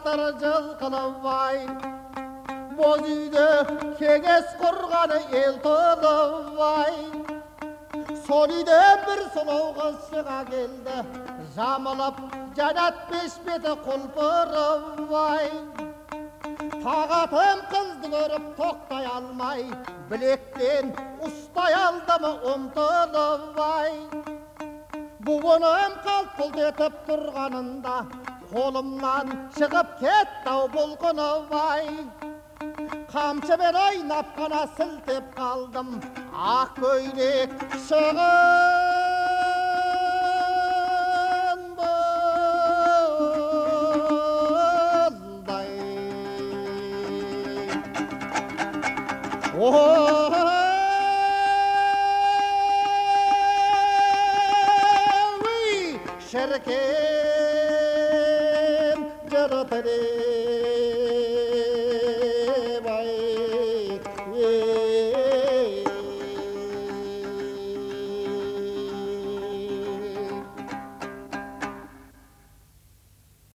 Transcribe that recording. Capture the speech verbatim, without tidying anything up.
жатыр жылқылы бай. Боз үйде кеңес құрғаны ел толы бай. Сол үйде бір сұлу қыз шыға келді, жамылып жанат бешпеті құлпыры бай. Тағатым қызды көріп тоқтай алмай, білектен ұстай алдымы ұмтылып бай. Буыным қалт-құлт етіп тұрғанында, қолымнан шығып кетті-ау бұлқынып бай. Қамшымен ойнап қана сілтеп қалдым, ақ көйлек шығын бұлдай. Ой, шіркін жыртырым